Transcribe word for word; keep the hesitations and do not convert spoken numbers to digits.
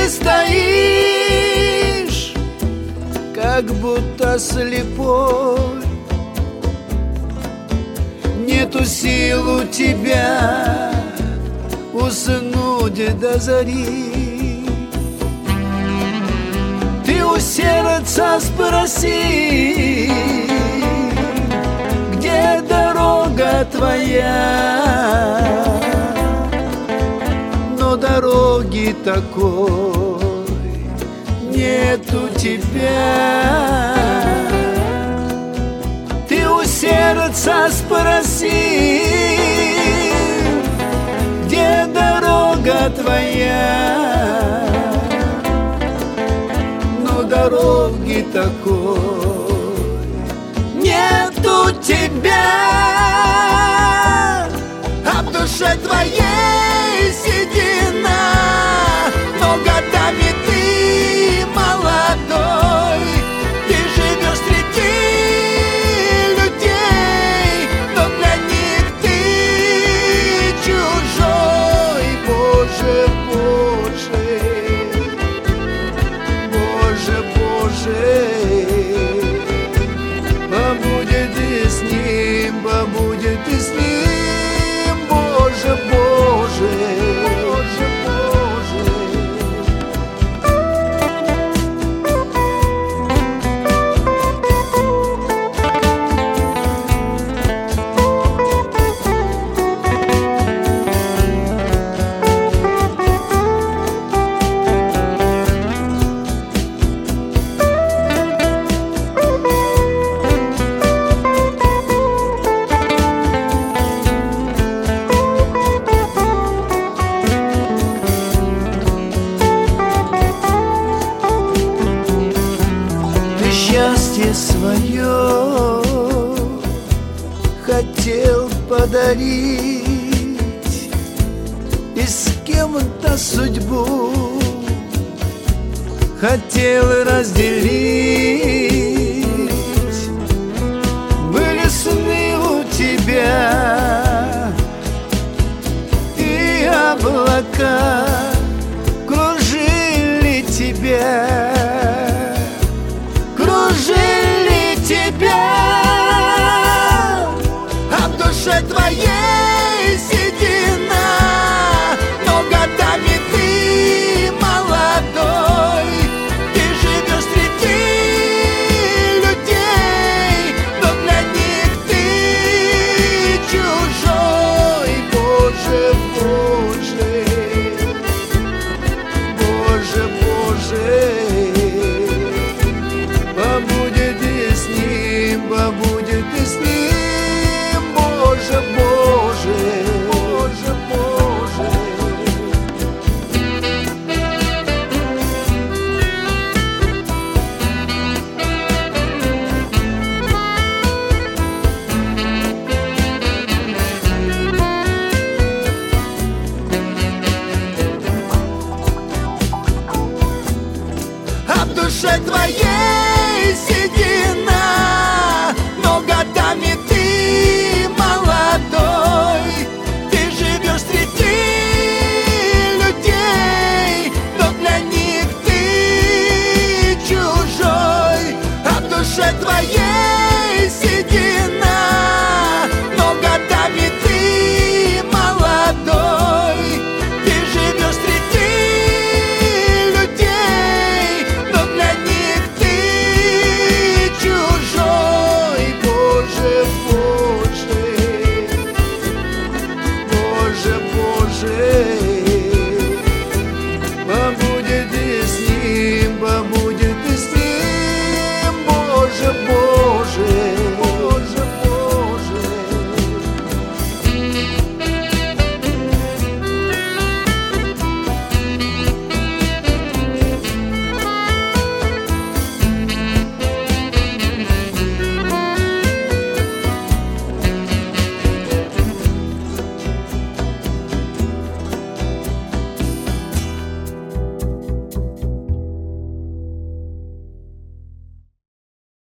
ты стоишь, как будто слепой. Нету сил у тебя уснуть до зари. Ты у сердца спроси, где дорога твоя. Но дороги такой нет у тебя. Ты у сердца спроси, где дорога твоя. Но дороги такой нет у тебя. А в душе твоей седина, но годами ты молодой. Ты живешь среди людей, но для них ты чужой. Боже, Боже, Боже, Боже, побудет и с ним, побудет и с ним. Боже, Боже, Боже, Боже. Счастье свое хотел подарить и с кем-то судьбу хотел разделить. Были сны у тебя, и облака кружили тебя. Кружили тебя, а в душе твоей седина, но годами ты молодой. Ты живешь среди людей, но для них ты чужой. Боже, Боже, Боже, Боже, побудет и с ним, побудет и с ним. Боже, Боже, Боже, Боже. А в душе твоей седина, но годами ты молодой. Ты живешь среди людей, но для них ты чужой. А в душе твоей